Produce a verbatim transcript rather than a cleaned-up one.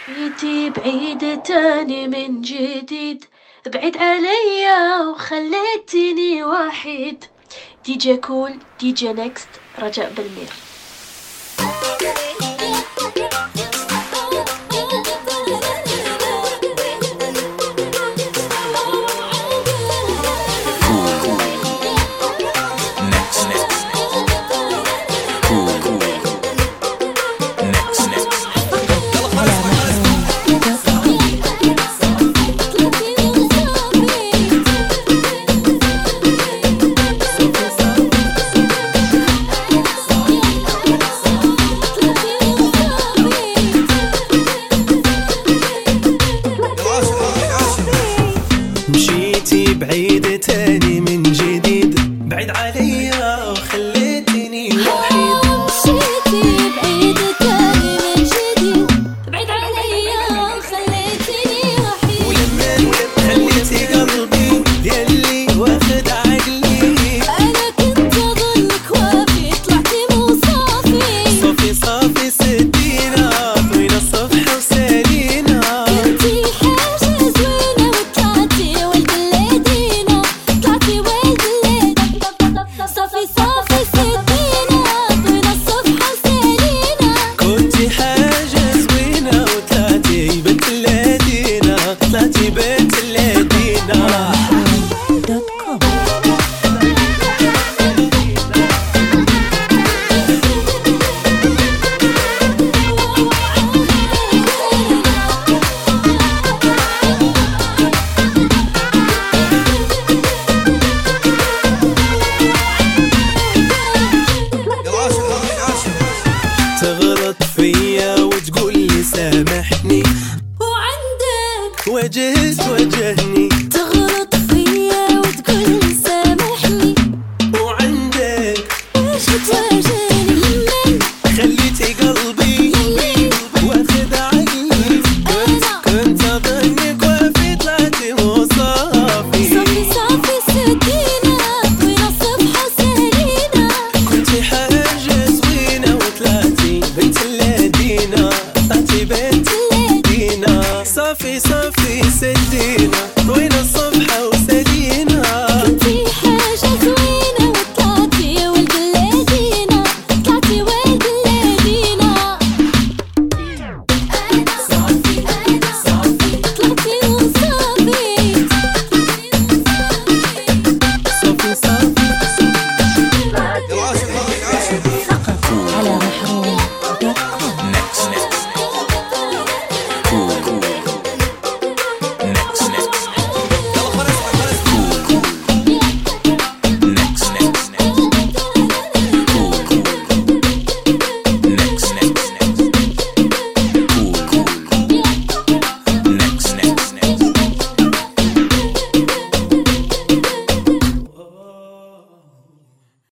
جيتي بعيد تاني من جديد، بعيد عليا وخليتني وحيد. دي جي كول، دي جي نيكست، رجاء بالمير. مشيتي بعيد تاني من جديد، بعيد عليا وخليتني وحيد. مشيتي بعيد تاني من جديد، بعيد عليا وخليتني وحيد. ولما خليتي قلبي يلي واخد عقلي، أنا كنت أظنك وافي طلعتي مو صافي. صافي صافي ستينا طويلة الصفحة وسالينا. كنتي حاجة زوينة وطلعتي ولد الليدينا، طلعتي ولد الليدة. صافي صافي ستينا طويلة الصفحة وسالينا. كنتي حاجة زوينة وطلعتي بنت اللادينا، طلعتي بنت اللادينا. تغلط فيا وتقول لي سامحني، وعندك وجهت وجهني. تغلط فيا وتقول لي سامحني، وعندك ليش تواجهني؟ من خليتي قلبي واخد عقلي. كنت كنت اظنك وافي طلعتي مو صافي. صافي صافي ستينا طويلة الصفحة سالينا. كنتي حاجة زوينة وطلعتي بنت الليل.